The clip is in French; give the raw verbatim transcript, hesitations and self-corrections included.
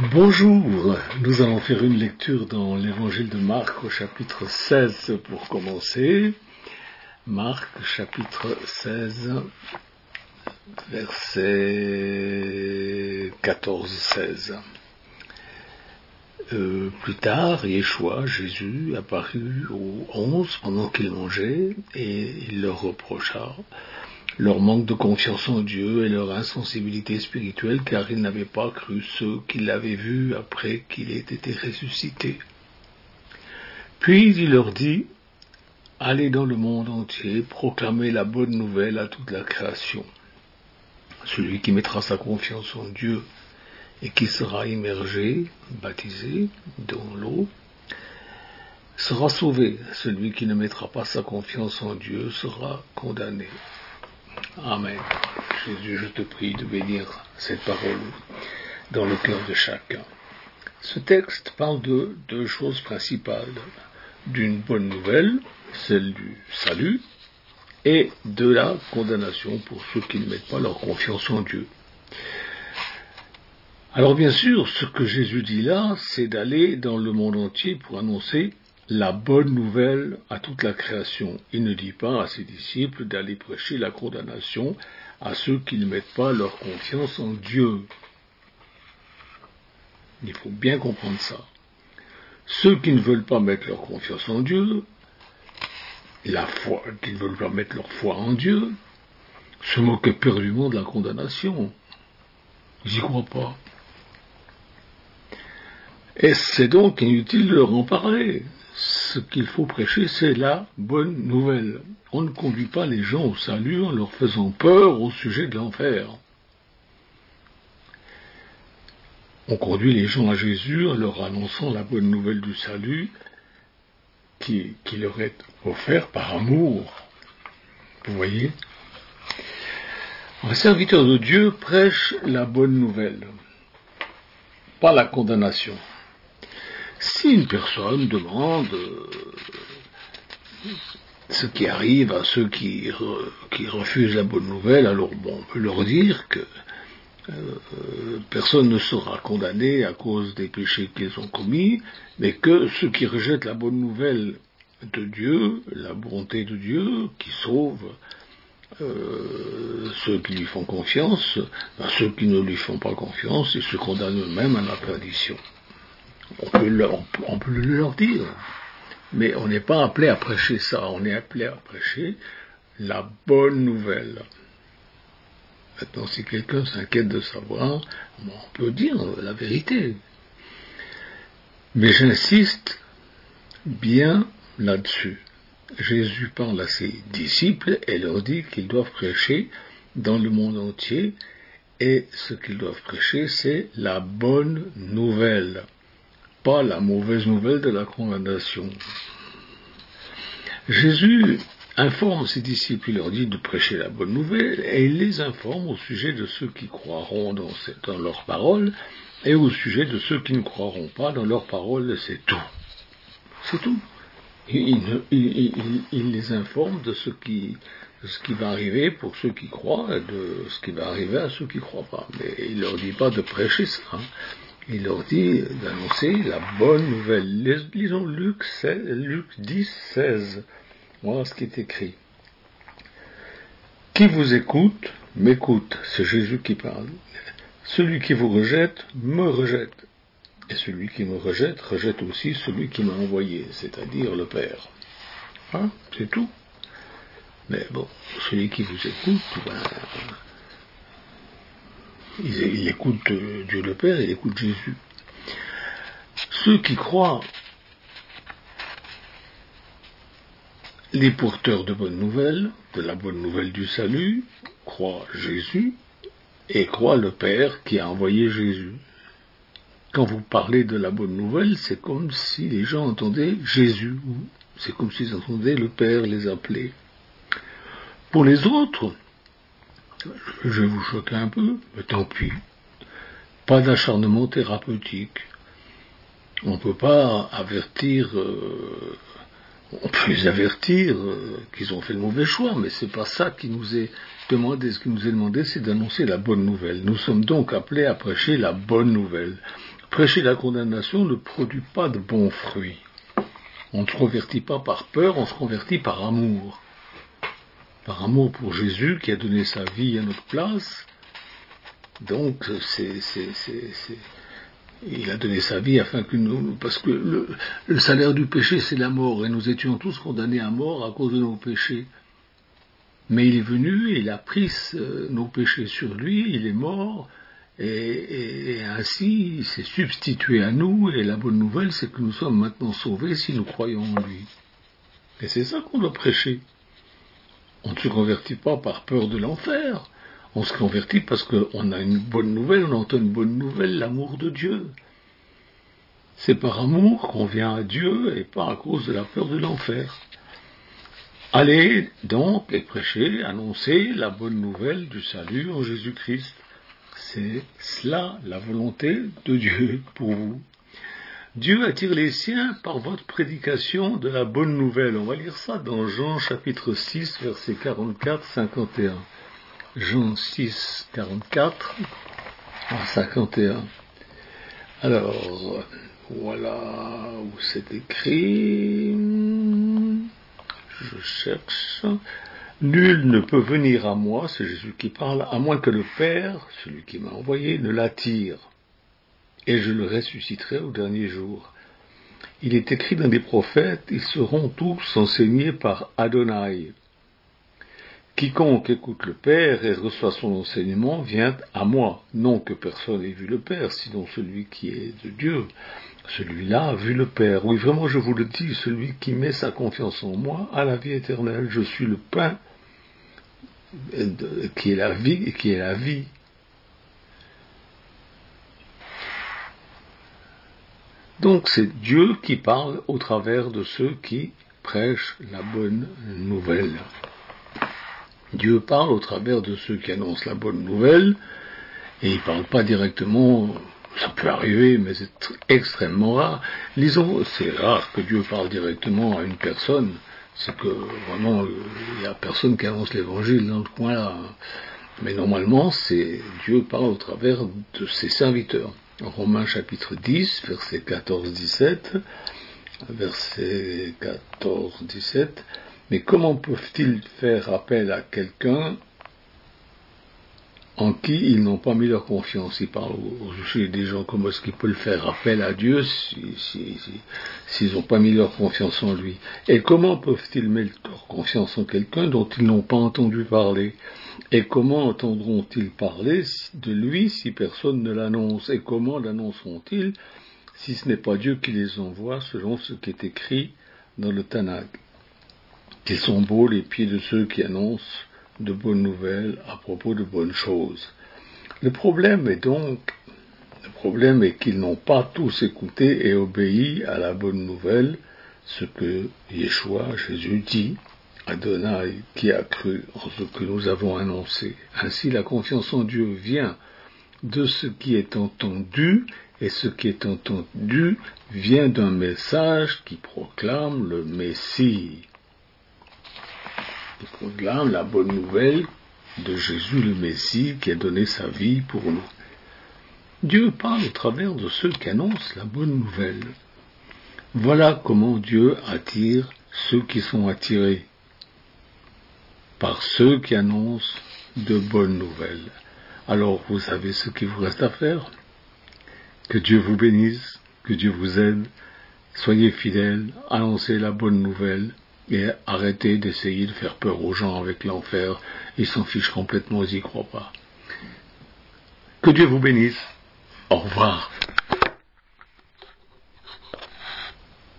Bonjour, nous allons faire une lecture dans l'évangile de Marc au chapitre seize pour commencer. Marc chapitre seize, versets quatorze seize. Euh, plus tard, Yeshua, Jésus, apparut aux onze pendant qu'ils mangeaient et il leur reprocha leur manque de confiance en Dieu et leur insensibilité spirituelle, car ils n'avaient pas cru ceux qui l'avaient vu après qu'il ait été ressuscité. Puis il leur dit, « Allez dans le monde entier, proclamez la bonne nouvelle à toute la création. Celui qui mettra sa confiance en Dieu et qui sera immergé, baptisé dans l'eau, sera sauvé. Celui qui ne mettra pas sa confiance en Dieu sera condamné. » Amen. Jésus, je te prie de bénir cette parole dans le cœur de chacun. Ce texte parle de deux choses principales, d'une bonne nouvelle, celle du salut, et de la condamnation pour ceux qui ne mettent pas leur confiance en Dieu. Alors bien sûr, ce que Jésus dit là, c'est d'aller dans le monde entier pour annoncer la bonne nouvelle à toute la création. Il ne dit pas à ses disciples d'aller prêcher la condamnation à ceux qui ne mettent pas leur confiance en Dieu. Il faut bien comprendre ça. Ceux qui ne veulent pas mettre leur confiance en Dieu, la foi, qui ne veulent pas mettre leur foi en Dieu, se moquent éperdument de la condamnation. Ils n'y croient pas. Et c'est donc inutile de leur en parler. Ce qu'il faut prêcher, c'est la bonne nouvelle. On ne conduit pas les gens au salut en leur faisant peur au sujet de l'enfer. On conduit les gens à Jésus en leur annonçant la bonne nouvelle du salut qui, qui leur est offert par amour. Vous voyez ? Un serviteur de Dieu prêche la bonne nouvelle, pas la condamnation. Si une personne demande euh, ce qui arrive à ceux qui, re, qui refusent la bonne nouvelle, alors bon, on peut leur dire que euh, personne ne sera condamné à cause des péchés qu'ils ont commis, mais que ceux qui rejettent la bonne nouvelle de Dieu, la bonté de Dieu, qui sauve euh, ceux qui lui font confiance, ben, ceux qui ne lui font pas confiance, ils se condamnent eux-mêmes à la perdition. On peut, leur, on peut le leur dire, mais on n'est pas appelé à prêcher ça, on est appelé à prêcher la bonne nouvelle. Maintenant, si quelqu'un s'inquiète de savoir, bon, on peut dire la vérité. Mais j'insiste bien là-dessus. Jésus parle à ses disciples et leur dit qu'ils doivent prêcher dans le monde entier, et ce qu'ils doivent prêcher, c'est la bonne nouvelle. Pas la mauvaise nouvelle de la condamnation. Jésus informe ses disciples, il leur dit de prêcher la bonne nouvelle, et il les informe au sujet de ceux qui croiront dans, cette, dans leur parole, et au sujet de ceux qui ne croiront pas dans leur parole, c'est tout. C'est tout. Il, il, il, il les informe de ce, qui, de ce qui va arriver pour ceux qui croient, et de ce qui va arriver à ceux qui ne croient pas. Mais il ne leur dit pas de prêcher ça. Hein. Il leur dit d'annoncer la bonne nouvelle. Lisons Luc, seize, Luc dix, seize. Voilà ce qui est écrit. Qui vous écoute, m'écoute. C'est Jésus qui parle. Celui qui vous rejette, me rejette. Et celui qui me rejette, rejette aussi celui qui m'a envoyé, c'est-à-dire le Père. Hein, c'est tout. Mais bon, celui qui vous écoute, ben, Il, il écoute Dieu le Père, il écoute Jésus. Ceux qui croient, les porteurs de bonnes nouvelles, de la bonne nouvelle du salut, croient Jésus et croient le Père qui a envoyé Jésus. Quand vous parlez de la bonne nouvelle, c'est comme si les gens entendaient Jésus, c'est comme s'ils entendaient le Père les appeler. Pour les autres, je vais vous choquer un peu, mais tant pis. Pas d'acharnement thérapeutique. On ne peut pas avertir, euh, on peut les avertir euh, qu'ils ont fait le mauvais choix, mais c'est pas ça qui nous est demandé. Ce qui nous est demandé, c'est d'annoncer la bonne nouvelle. Nous sommes donc appelés à prêcher la bonne nouvelle. prêcher la condamnation ne produit pas de bons fruits. On ne se convertit pas par peur, on se convertit par amour. Par amour pour Jésus qui a donné sa vie à notre place. Donc, c'est, c'est, c'est, c'est, il a donné sa vie afin que nous, parce que le, le salaire du péché c'est la mort, et nous étions tous condamnés à mort à cause de nos péchés. Mais il est venu, et il a pris euh, nos péchés sur lui, il est mort, et, et, et ainsi il s'est substitué à nous, et la bonne nouvelle c'est que nous sommes maintenant sauvés si nous croyons en lui. Et c'est ça qu'on doit prêcher. On ne se convertit pas par peur de l'enfer, on se convertit parce qu'on a une bonne nouvelle, on entend une bonne nouvelle, l'amour de Dieu. C'est par amour qu'on vient à Dieu et pas à cause de la peur de l'enfer. Allez donc et prêchez, annoncez la bonne nouvelle du salut en Jésus-Christ. C'est cela la volonté de Dieu pour vous. Dieu attire les siens par votre prédication de la bonne nouvelle. On va lire ça dans Jean chapitre six, versets quarante-quatre à cinquante et un. Jean six, quarante-quatre à cinquante et un. Alors, voilà où c'est écrit. Je cherche. Nul ne peut venir à moi, c'est Jésus qui parle, à moins que le Père, celui qui m'a envoyé, ne l'attire. Et je le ressusciterai au dernier jour. Il est écrit dans les prophètes, ils seront tous enseignés par Adonai. Quiconque écoute le Père et reçoit son enseignement vient à moi. Non que personne n'ait vu le Père, sinon celui qui est de Dieu. Celui-là a vu le Père. Oui, vraiment, je vous le dis, celui qui met sa confiance en moi a la vie éternelle. Je suis le pain qui est la vie, qui est la vie. Donc c'est Dieu qui parle au travers de ceux qui prêchent la bonne nouvelle. Dieu parle au travers de ceux qui annoncent la bonne nouvelle, et il ne parle pas directement, ça peut arriver, mais c'est extrêmement rare. Lisons, c'est rare que Dieu parle directement à une personne, c'est que vraiment, il n'y a personne qui annonce l'évangile dans le coin là. Mais normalement, c'est Dieu parle au travers de ses serviteurs. Romains chapitre dix, verset quatorze à dix-sept, verset quatorze à dix-sept, mais comment peuvent-ils faire appel à quelqu'un en qui ils n'ont pas mis leur confiance? Il parle au sujet des gens, comment est-ce qu'ils peuvent faire appel à Dieu s'ils si, si, si, n'ont pas mis leur confiance en lui? Et comment peuvent-ils mettre leur confiance en quelqu'un dont ils n'ont pas entendu parler? Et comment entendront-ils parler de lui si personne ne l'annonce? Et comment l'annonceront-ils si ce n'est pas Dieu qui les envoie, selon ce qui est écrit dans le Tanakh? Qu'ils sont beaux les pieds de ceux qui annoncent de bonnes nouvelles à propos de bonnes choses. Le problème est donc, le problème est qu'ils n'ont pas tous écouté et obéi à la bonne nouvelle, ce que Yeshua, Jésus dit, Adonai, qui a cru en ce que nous avons annoncé. Ainsi, la confiance en Dieu vient de ce qui est entendu, et ce qui est entendu vient d'un message qui proclame le Messie, qui proclame la bonne nouvelle de Jésus le Messie qui a donné sa vie pour nous. Dieu parle au travers de ceux qui annoncent la bonne nouvelle. Voilà comment Dieu attire ceux qui sont attirés par ceux qui annoncent de bonnes nouvelles. Alors vous savez ce qu'il vous reste à faire. Que Dieu vous bénisse, que Dieu vous aide, soyez fidèles, annoncez la bonne nouvelle et arrêtez d'essayer de faire peur aux gens avec l'enfer, ils s'en fichent complètement, ils n'y croient pas. Que Dieu vous bénisse, au revoir.